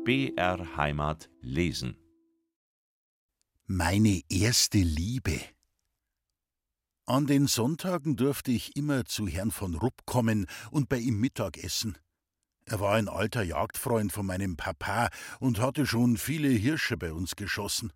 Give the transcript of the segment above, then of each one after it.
BR Heimat lesen. Meine erste Liebe. An den Sonntagen durfte ich immer zu Herrn von Rupp kommen und bei ihm Mittag essen. Er war ein alter Jagdfreund von meinem Papa und hatte schon viele Hirsche bei uns geschossen.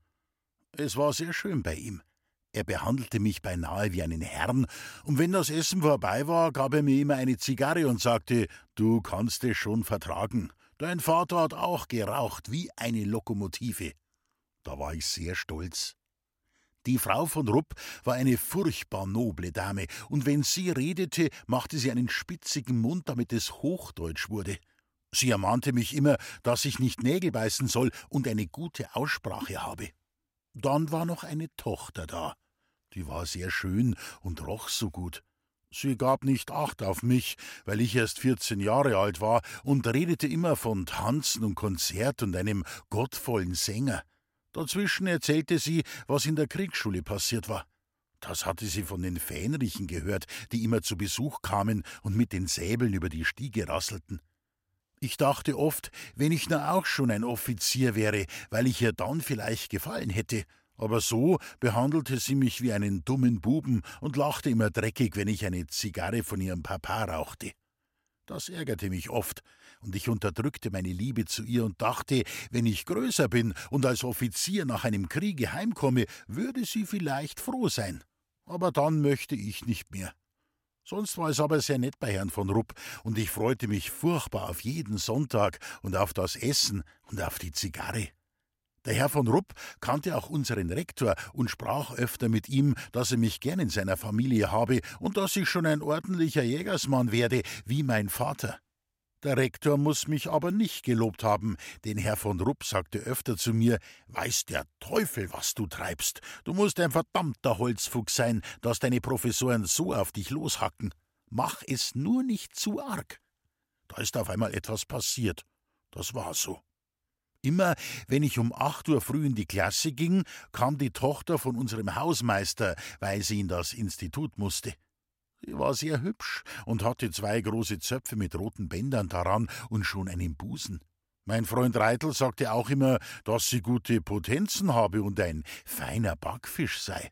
Es war sehr schön bei ihm. Er behandelte mich beinahe wie einen Herrn, und wenn das Essen vorbei war, gab er mir immer eine Zigarre und sagte: »Du kannst es schon vertragen. Dein Vater hat auch geraucht wie eine Lokomotive.« Da war ich sehr stolz. Die Frau von Rupp war eine furchtbar noble Dame, und wenn sie redete, machte sie einen spitzigen Mund, damit es Hochdeutsch wurde. Sie ermahnte mich immer, dass ich nicht Nägel beißen soll und eine gute Aussprache habe. Dann war noch eine Tochter da. Die war sehr schön und roch so gut. Sie gab nicht Acht auf mich, weil ich erst 14 Jahre alt war, und redete immer von Tanzen und Konzert und einem gottvollen Sänger. Dazwischen erzählte sie, was in der Kriegsschule passiert war. Das hatte sie von den Fähnrichen gehört, die immer zu Besuch kamen und mit den Säbeln über die Stiege rasselten. Ich dachte oft, wenn ich nur auch schon ein Offizier wäre, weil ich ihr dann vielleicht gefallen hätte. Aber so behandelte sie mich wie einen dummen Buben und lachte immer dreckig, wenn ich eine Zigarre von ihrem Papa rauchte. Das ärgerte mich oft, und ich unterdrückte meine Liebe zu ihr und dachte, wenn ich größer bin und als Offizier nach einem Kriege heimkomme, würde sie vielleicht froh sein. Aber dann möchte ich nicht mehr. Sonst war es aber sehr nett bei Herrn von Rupp, und ich freute mich furchtbar auf jeden Sonntag und auf das Essen und auf die Zigarre. Der Herr von Rupp kannte auch unseren Rektor und sprach öfter mit ihm, dass er mich gern in seiner Familie habe und dass ich schon ein ordentlicher Jägersmann werde, wie mein Vater. Der Rektor muß mich aber nicht gelobt haben, denn Herr von Rupp sagte öfter zu mir: »Weiß der Teufel, was du treibst. Du musst ein verdammter Holzfuchs sein, dass deine Professoren so auf dich loshacken. Mach es nur nicht zu arg.« Da ist auf einmal etwas passiert. Das war so. Immer, wenn ich um 8 Uhr früh in die Klasse ging, kam die Tochter von unserem Hausmeister, weil sie in das Institut musste. Sie war sehr hübsch und hatte 2 große Zöpfe mit roten Bändern daran und schon einen Busen. Mein Freund Reitel sagte auch immer, dass sie gute Potenzen habe und ein feiner Backfisch sei.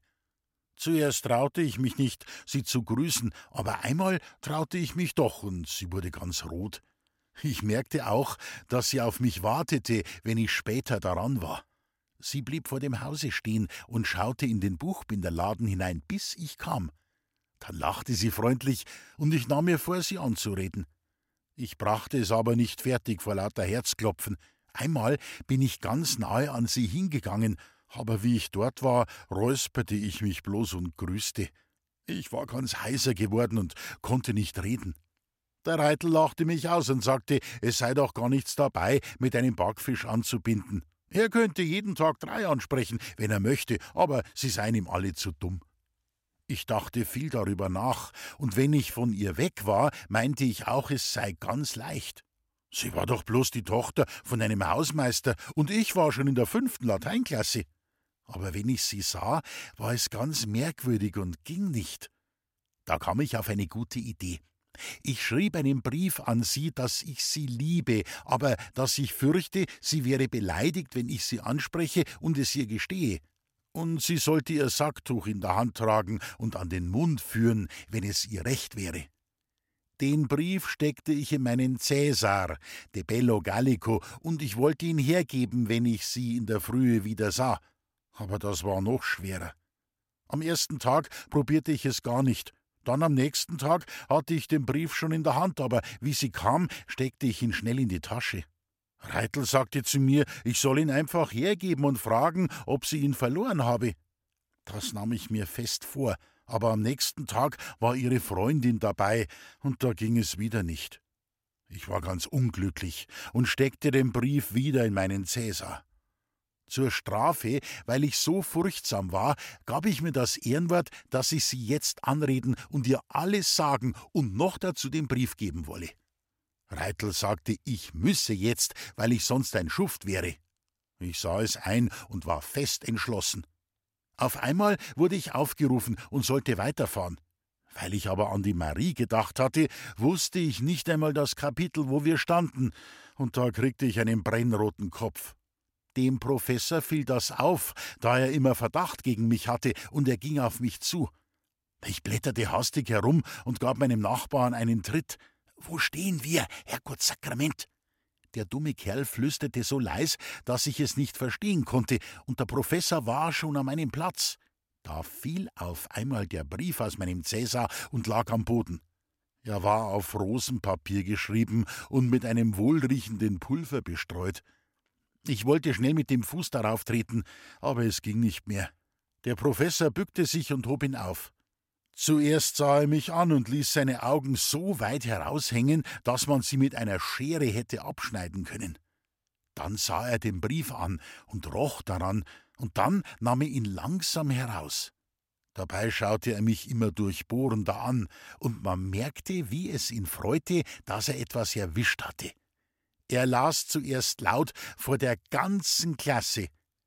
Zuerst traute ich mich nicht, sie zu grüßen, aber einmal traute ich mich doch, und sie wurde ganz rot. Ich merkte auch, dass sie auf mich wartete, wenn ich später daran war. Sie blieb vor dem Hause stehen und schaute in den Buchbinderladen hinein, bis ich kam. Dann lachte sie freundlich, und ich nahm mir vor, sie anzureden. Ich brachte es aber nicht fertig vor lauter Herzklopfen. Einmal bin ich ganz nahe an sie hingegangen, aber wie ich dort war, räusperte ich mich bloß und grüßte. Ich war ganz heiser geworden und konnte nicht reden. Der Reitel lachte mich aus und sagte, es sei doch gar nichts dabei, mit einem Backfisch anzubinden. Er könnte jeden Tag 3 ansprechen, wenn er möchte, aber sie seien ihm alle zu dumm. Ich dachte viel darüber nach, und wenn ich von ihr weg war, meinte ich auch, es sei ganz leicht. Sie war doch bloß die Tochter von einem Hausmeister, und ich war schon in der 5. Lateinklasse. Aber wenn ich sie sah, war es ganz merkwürdig und ging nicht. Da kam ich auf eine gute Idee. Ich schrieb einen Brief an sie, dass ich sie liebe, aber dass ich fürchte, sie wäre beleidigt, wenn ich sie anspreche und es ihr gestehe. Und sie sollte ihr Sacktuch in der Hand tragen und an den Mund führen, wenn es ihr recht wäre. Den Brief steckte ich in meinen Cäsar, de Bello Gallico, und ich wollte ihn hergeben, wenn ich sie in der Frühe wieder sah. Aber das war noch schwerer. Am ersten Tag probierte ich es gar nicht. Dann am nächsten Tag hatte ich den Brief schon in der Hand, aber wie sie kam, steckte ich ihn schnell in die Tasche. Reitel sagte zu mir, ich soll ihn einfach hergeben und fragen, ob sie ihn verloren habe. Das nahm ich mir fest vor, aber am nächsten Tag war ihre Freundin dabei, und da ging es wieder nicht. Ich war ganz unglücklich und steckte den Brief wieder in meinen Cäsar. Zur Strafe, weil ich so furchtsam war, gab ich mir das Ehrenwort, dass ich sie jetzt anreden und ihr alles sagen und noch dazu den Brief geben wolle. Reitel sagte, ich müsse jetzt, weil ich sonst ein Schuft wäre. Ich sah es ein und war fest entschlossen. Auf einmal wurde ich aufgerufen und sollte weiterfahren. Weil ich aber an die Marie gedacht hatte, wusste ich nicht einmal das Kapitel, wo wir standen, und da kriegte ich einen brennroten Kopf. Dem Professor fiel das auf, da er immer Verdacht gegen mich hatte, und er ging auf mich zu. Ich blätterte hastig herum und gab meinem Nachbarn einen Tritt. »Wo stehen wir, Herrgottsakrament?« Der dumme Kerl flüsterte so leis, dass ich es nicht verstehen konnte, und der Professor war schon an meinem Platz. Da fiel auf einmal der Brief aus meinem Cäsar und lag am Boden. Er war auf Rosenpapier geschrieben und mit einem wohlriechenden Pulver bestreut. Ich wollte schnell mit dem Fuß darauf treten, aber es ging nicht mehr. Der Professor bückte sich und hob ihn auf. Zuerst sah er mich an und ließ seine Augen so weit heraushängen, dass man sie mit einer Schere hätte abschneiden können. Dann sah er den Brief an und roch daran, und dann nahm er ihn langsam heraus. Dabei schaute er mich immer durchbohrender an, und man merkte, wie es ihn freute, dass er etwas erwischt hatte. Er las zuerst laut vor der ganzen Klasse: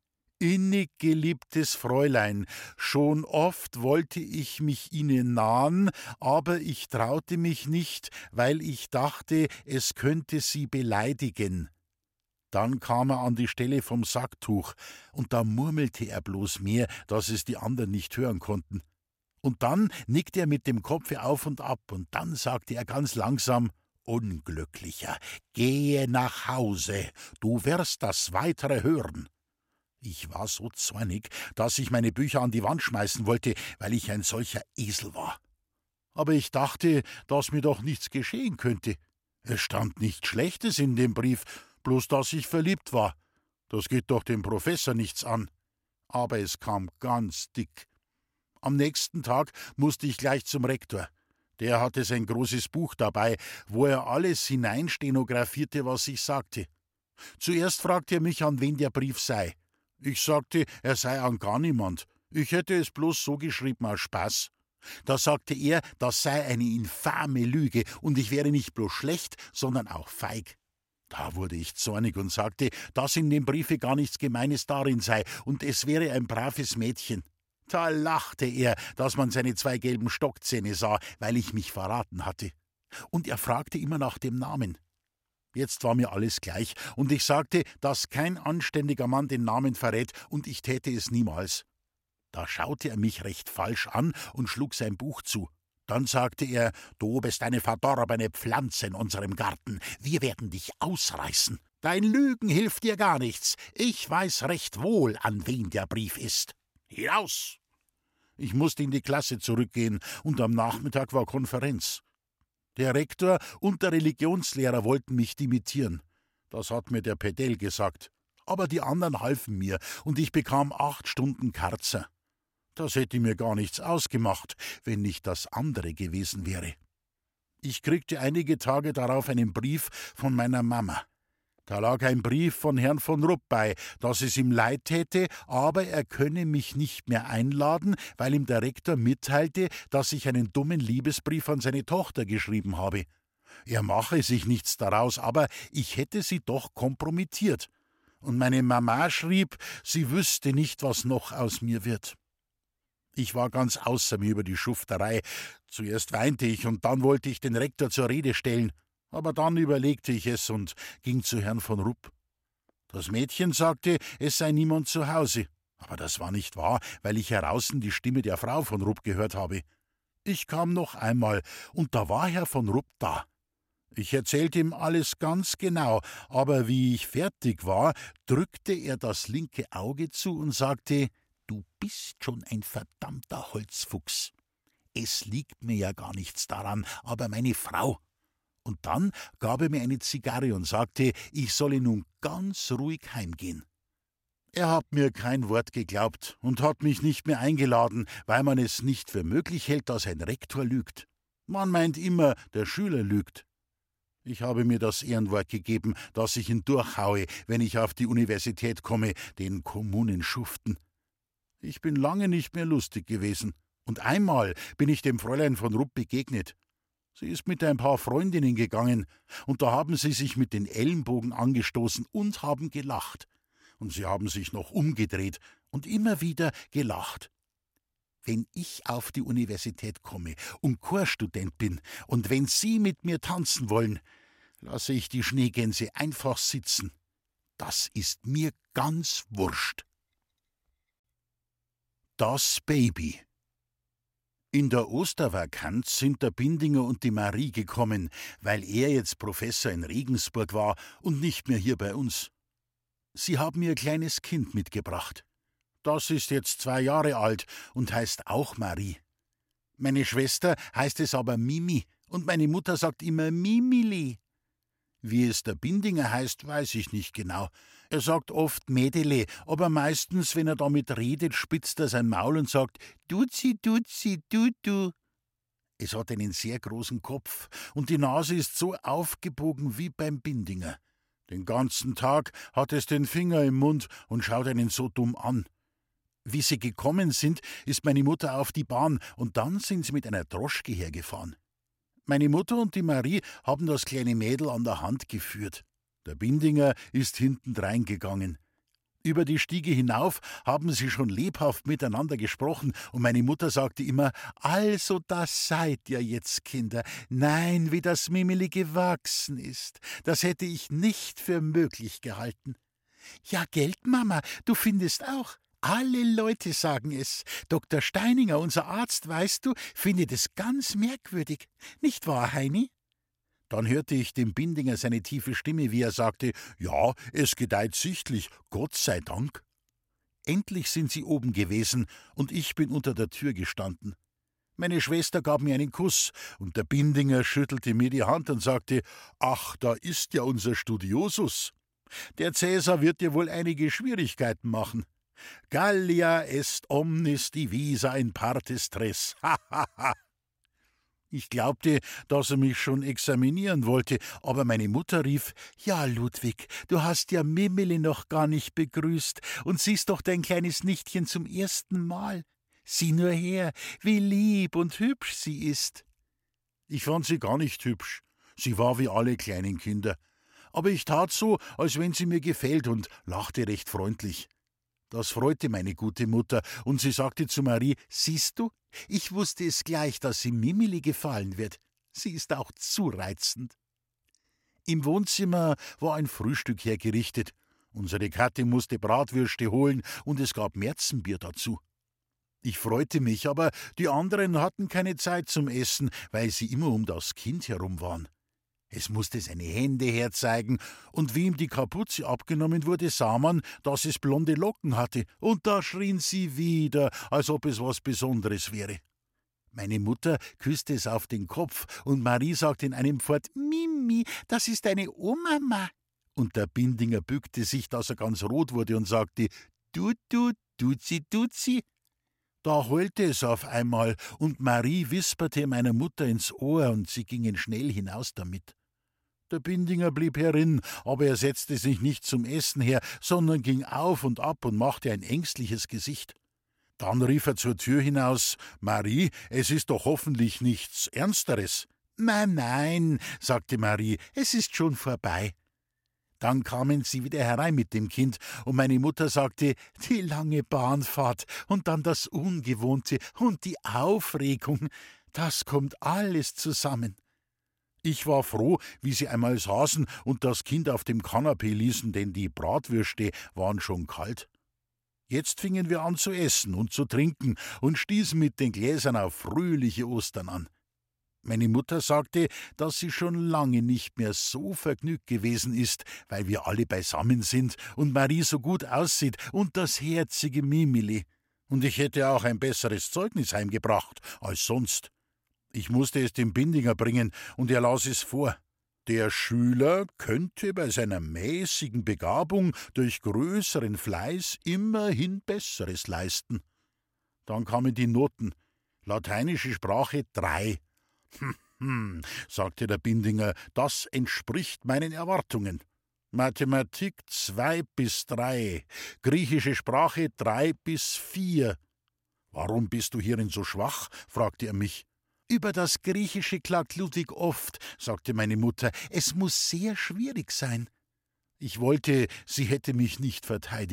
»Innig geliebtes Fräulein, schon oft wollte ich mich Ihnen nahen, aber ich traute mich nicht, weil ich dachte, es könnte Sie beleidigen.« Dann kam er an die Stelle vom Sacktuch, und da murmelte er bloß mehr, dass es die anderen nicht hören konnten. Und dann nickte er mit dem Kopfe auf und ab, und dann sagte er ganz langsam: »Unglücklicher, gehe nach Hause, du wirst das Weitere hören.« Ich war so zornig, dass ich meine Bücher an die Wand schmeißen wollte, weil ich ein solcher Esel war. Aber ich dachte, dass mir doch nichts geschehen könnte. Es stand nichts Schlechtes in dem Brief, bloß dass ich verliebt war. Das geht doch dem Professor nichts an. Aber es kam ganz dick. Am nächsten Tag musste ich gleich zum Rektor. Der hatte sein großes Buch dabei, wo er alles hineinstenografierte, was ich sagte. Zuerst fragte er mich, an wen der Brief sei. Ich sagte, er sei an gar niemand. Ich hätte es bloß so geschrieben aus Spaß. Da sagte er, das sei eine infame Lüge und ich wäre nicht bloß schlecht, sondern auch feig. Da wurde ich zornig und sagte, dass in dem Briefe gar nichts Gemeines darin sei und es wäre ein braves Mädchen. Da lachte er, dass man seine 2 gelben Stockzähne sah, weil ich mich verraten hatte. Und er fragte immer nach dem Namen. Jetzt war mir alles gleich, und ich sagte, dass kein anständiger Mann den Namen verrät, und ich täte es niemals. Da schaute er mich recht falsch an und schlug sein Buch zu. Dann sagte er, du bist eine verdorbene Pflanze in unserem Garten, wir werden dich ausreißen. Dein Lügen hilft dir gar nichts, ich weiß recht wohl, an wen der Brief ist. Hinaus! Ich musste in die Klasse zurückgehen, und am Nachmittag war Konferenz. Der Rektor und der Religionslehrer wollten mich dimittieren. Das hat mir der Pedell gesagt. Aber die anderen halfen mir, und ich bekam 8 Stunden Karzer. Das hätte mir gar nichts ausgemacht, wenn nicht das andere gewesen wäre. Ich kriegte einige Tage darauf einen Brief von meiner Mama. Da lag ein Brief von Herrn von Rupp bei, dass es ihm leid täte, aber er könne mich nicht mehr einladen, weil ihm der Rektor mitteilte, dass ich einen dummen Liebesbrief an seine Tochter geschrieben habe. Er mache sich nichts daraus, aber ich hätte sie doch kompromittiert. Und meine Mama schrieb, sie wüsste nicht, was noch aus mir wird. Ich war ganz außer mir über die Schufterei. Zuerst weinte ich und dann wollte ich den Rektor zur Rede stellen. Aber dann überlegte ich es und ging zu Herrn von Rupp. Das Mädchen sagte, es sei niemand zu Hause. Aber das war nicht wahr, weil ich heraußen die Stimme der Frau von Rupp gehört habe. Ich kam noch einmal, und da war Herr von Rupp da. Ich erzählte ihm alles ganz genau, aber wie ich fertig war, drückte er das linke Auge zu und sagte, »Du bist schon ein verdammter Holzfuchs. Es liegt mir ja gar nichts daran, aber meine Frau.« Und dann gab er mir eine Zigarre und sagte, ich solle nun ganz ruhig heimgehen. Er hat mir kein Wort geglaubt und hat mich nicht mehr eingeladen, weil man es nicht für möglich hält, dass ein Rektor lügt. Man meint immer, der Schüler lügt. Ich habe mir das Ehrenwort gegeben, dass ich ihn durchhaue, wenn ich auf die Universität komme, den Kommunenschuften. Ich bin lange nicht mehr lustig gewesen. Und einmal bin ich dem Fräulein von Rupp begegnet. Sie ist mit ein paar Freundinnen gegangen, und da haben sie sich mit den Ellenbogen angestoßen und haben gelacht. Und sie haben sich noch umgedreht und immer wieder gelacht. Wenn ich auf die Universität komme und Chorstudent bin und wenn Sie mit mir tanzen wollen, lasse ich die Schneegänse einfach sitzen. Das ist mir ganz wurscht. Das Baby. In der Ostervakanz sind der Bindinger und die Marie gekommen, weil er jetzt Professor in Regensburg war und nicht mehr hier bei uns. Sie haben ihr kleines Kind mitgebracht. Das ist jetzt 2 Jahre alt und heißt auch Marie. Meine Schwester heißt es aber Mimi und meine Mutter sagt immer Mimili. Wie es der Bindinger heißt, weiß ich nicht genau. Er sagt oft Mädele, aber meistens, wenn er damit redet, spitzt er sein Maul und sagt Duzi, Duzi, du. Es hat einen sehr großen Kopf und die Nase ist so aufgebogen wie beim Bindinger. Den ganzen Tag hat es den Finger im Mund und schaut einen so dumm an. Wie sie gekommen sind, ist meine Mutter auf die Bahn und dann sind sie mit einer Droschke hergefahren. Meine Mutter und die Marie haben das kleine Mädel an der Hand geführt. Der Bindinger ist hintendrein gegangen. Über die Stiege hinauf haben sie schon lebhaft miteinander gesprochen und meine Mutter sagte immer, also das seid ihr jetzt, Kinder. Nein, wie das Mimili gewachsen ist. Das hätte ich nicht für möglich gehalten. Ja, Geld, Mama, du findest auch. Alle Leute sagen es. Dr. Steininger, unser Arzt, weißt du, findet es ganz merkwürdig. Nicht wahr, Heini? Dann hörte ich dem Bindinger seine tiefe Stimme, wie er sagte, ja, es gedeiht sichtlich, Gott sei Dank. Endlich sind sie oben gewesen und ich bin unter der Tür gestanden. Meine Schwester gab mir einen Kuss und der Bindinger schüttelte mir die Hand und sagte, ach, da ist ja unser Studiosus. Der Cäsar wird dir wohl einige Schwierigkeiten machen. Gallia est omnis divisa in partes tres. Ha, ha, ha. Ich glaubte, dass er mich schon examinieren wollte, aber meine Mutter rief, ja, Ludwig, du hast ja Mimili noch gar nicht begrüßt und siehst doch dein kleines Nichtchen zum ersten Mal. Sieh nur her, wie lieb und hübsch sie ist. Ich fand sie gar nicht hübsch. Sie war wie alle kleinen Kinder. Aber ich tat so, als wenn sie mir gefällt und lachte recht freundlich. Das freute meine gute Mutter, und sie sagte zu Marie, siehst du, ich wusste es gleich, dass sie Mimili gefallen wird. Sie ist auch zu reizend. Im Wohnzimmer war ein Frühstück hergerichtet. Unsere Kathi musste Bratwürste holen, und es gab Märzenbier dazu. Ich freute mich, aber die anderen hatten keine Zeit zum Essen, weil sie immer um das Kind herum waren. Es musste seine Hände herzeigen, und wie ihm die Kapuze abgenommen wurde, sah man, dass es blonde Locken hatte, und da schrien sie wieder, als ob es was Besonderes wäre. Meine Mutter küsste es auf den Kopf, und Marie sagte in einem Fort, Mimi, das ist deine Oma. Und der Bindinger bückte sich, dass er ganz rot wurde und sagte, Duzi. Da heulte es auf einmal, und Marie wisperte meiner Mutter ins Ohr, und sie gingen schnell hinaus damit. Der Bindinger blieb herin, aber er setzte sich nicht zum Essen her, sondern ging auf und ab und machte ein ängstliches Gesicht. Dann rief er zur Tür hinaus, Marie, es ist doch hoffentlich nichts Ernsteres. Nein, sagte Marie, es ist schon vorbei. Dann kamen sie wieder herein mit dem Kind, und meine Mutter sagte, die lange Bahnfahrt und dann das Ungewohnte und die Aufregung, das kommt alles zusammen. Ich war froh, wie sie einmal saßen und das Kind auf dem Kanapee ließen, denn die Bratwürste waren schon kalt. Jetzt fingen wir an zu essen und zu trinken und stießen mit den Gläsern auf fröhliche Ostern an. Meine Mutter sagte, dass sie schon lange nicht mehr so vergnügt gewesen ist, weil wir alle beisammen sind und Marie so gut aussieht und das herzige Mimili. Und ich hätte auch ein besseres Zeugnis heimgebracht als sonst. Ich musste es dem Bindinger bringen, und er las es vor. Der Schüler könnte bei seiner mäßigen Begabung durch größeren Fleiß immerhin Besseres leisten. Dann kamen die Noten. Lateinische Sprache 3. Sagte der Bindinger, das entspricht meinen Erwartungen. Mathematik 2 bis 3, griechische Sprache 3 bis 4. Warum bist du hierin so schwach? Fragte er mich. Über das Griechische klagt Ludwig oft, sagte meine Mutter. Es muss sehr schwierig sein. Ich wollte, sie hätte mich nicht verteidigt.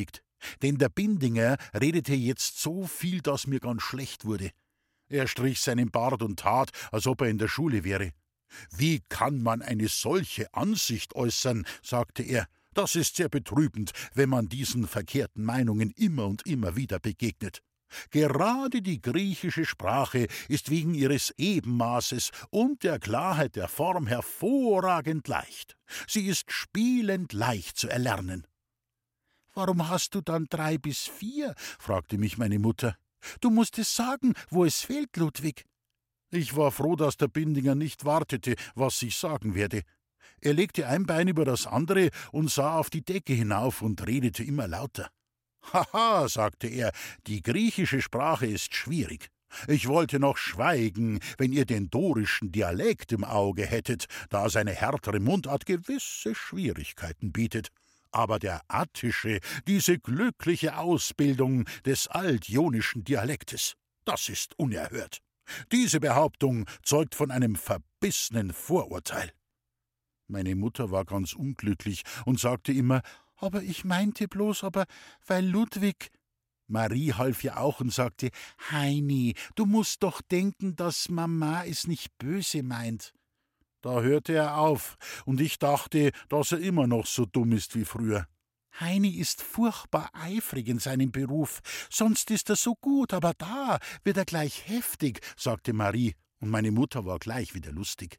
Denn der Bindinger redete jetzt so viel, dass mir ganz schlecht wurde. Er strich seinen Bart und tat, als ob er in der Schule wäre. »Wie kann man eine solche Ansicht äußern?« sagte er. »Das ist sehr betrübend, wenn man diesen verkehrten Meinungen immer und immer wieder begegnet. Gerade die griechische Sprache ist wegen ihres Ebenmaßes und der Klarheit der Form hervorragend leicht. Sie ist spielend leicht zu erlernen.« »Warum hast du dann 3 bis 4?« fragte mich meine Mutter. »Du musst es sagen, wo es fehlt, Ludwig.« Ich war froh, dass der Bindinger nicht wartete, was ich sagen werde. Er legte ein Bein über das andere und sah auf die Decke hinauf und redete immer lauter. »Haha«, sagte er, »die griechische Sprache ist schwierig. Ich wollte noch schweigen, wenn ihr den dorischen Dialekt im Auge hättet, da seine härtere Mundart gewisse Schwierigkeiten bietet. Aber der attische, diese glückliche Ausbildung des altjonischen Dialektes, das ist unerhört. Diese Behauptung zeugt von einem verbissenen Vorurteil.« Meine Mutter war ganz unglücklich und sagte immer, »Aber ich meinte bloß, weil Ludwig...« Marie half ihr auch und sagte, »Heini, du musst doch denken, dass Mama es nicht böse meint.« Da hörte er auf, und ich dachte, dass er immer noch so dumm ist wie früher. »Heini ist furchtbar eifrig in seinem Beruf, sonst ist er so gut, aber da wird er gleich heftig«, sagte Marie, und meine Mutter war gleich wieder lustig.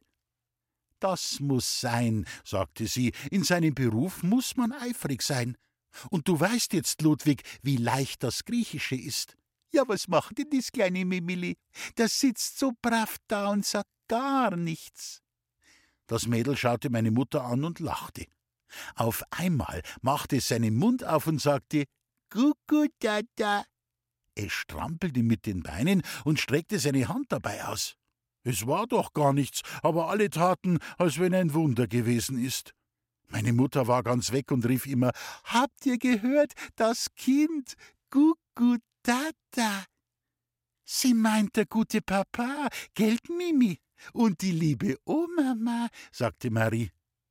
»Das muß sein«, sagte sie, »in seinem Beruf muß man eifrig sein. Und du weißt jetzt, Ludwig, wie leicht das Griechische ist.« »Ja, was macht denn das kleine Mimili? Das sitzt so brav da und sagt gar nichts.« Das Mädel schaute meine Mutter an und lachte. Auf einmal machte es seinen Mund auf und sagte, »Kuckuck, Dada.« Es strampelte mit den Beinen und streckte seine Hand dabei aus. Es war doch gar nichts, aber alle taten, als wenn ein Wunder gewesen ist. Meine Mutter war ganz weg und rief immer, »Habt ihr gehört, das Kind? Kuckuck, Dada.« »Sie meint der gute Papa, gell, Mimi? Und die liebe Oma«, sagte Marie.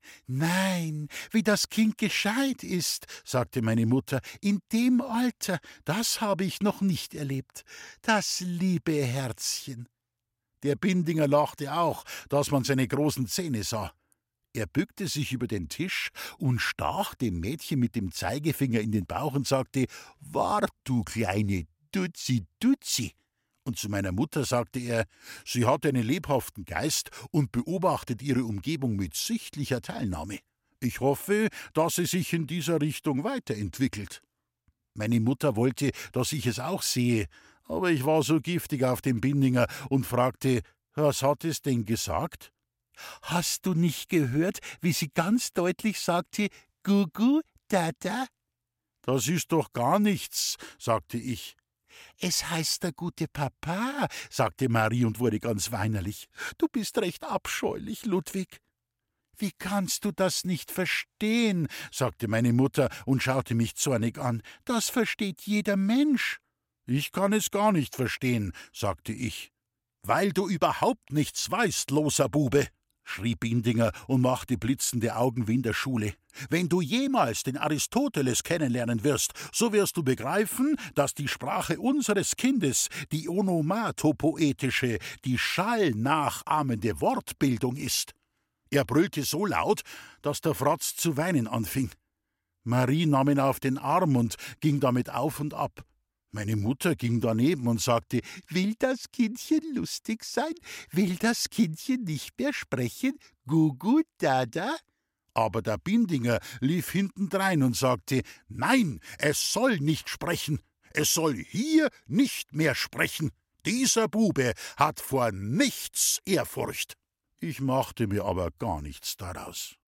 »Nein, wie das Kind gescheit ist«, sagte meine Mutter, »in dem Alter, das habe ich noch nicht erlebt. Das liebe Herzchen.« Der Bindinger lachte auch, dass man seine großen Zähne sah. Er bückte sich über den Tisch und stach dem Mädchen mit dem Zeigefinger in den Bauch und sagte, »Wart, du kleine Dutzi, Dutzi.« Und zu meiner Mutter sagte er, sie hat einen lebhaften Geist und beobachtet ihre Umgebung mit sichtlicher Teilnahme. Ich hoffe, dass sie sich in dieser Richtung weiterentwickelt. Meine Mutter wollte, dass ich es auch sehe, aber ich war so giftig auf den Bindinger und fragte, was hat es denn gesagt? »Hast du nicht gehört, wie sie ganz deutlich sagte, Gugu, Dada?« »Das ist doch gar nichts«, sagte ich. »Es heißt der gute Papa«, sagte Marie und wurde ganz weinerlich. »Du bist recht abscheulich, Ludwig.« »Wie kannst du das nicht verstehen?«, sagte meine Mutter und schaute mich zornig an. »Das versteht jeder Mensch.« »Ich kann es gar nicht verstehen«, sagte ich. »Weil du überhaupt nichts weißt, loser Bube«, schrie Bindinger und machte blitzende Augen wie in der Schule. »Wenn du jemals den Aristoteles kennenlernen wirst, so wirst du begreifen, dass die Sprache unseres Kindes die onomatopoetische, die schallnachahmende Wortbildung ist.« Er brüllte so laut, dass der Fratz zu weinen anfing. Marie nahm ihn auf den Arm und ging damit auf und ab. Meine Mutter ging daneben und sagte, »Will das Kindchen lustig sein? Will das Kindchen nicht mehr sprechen? Gugu, Dada?« Aber der Bindinger lief hintendrein und sagte, »Nein, es soll nicht sprechen. Es soll hier nicht mehr sprechen. Dieser Bube hat vor nichts Ehrfurcht.« Ich machte mir aber gar nichts daraus.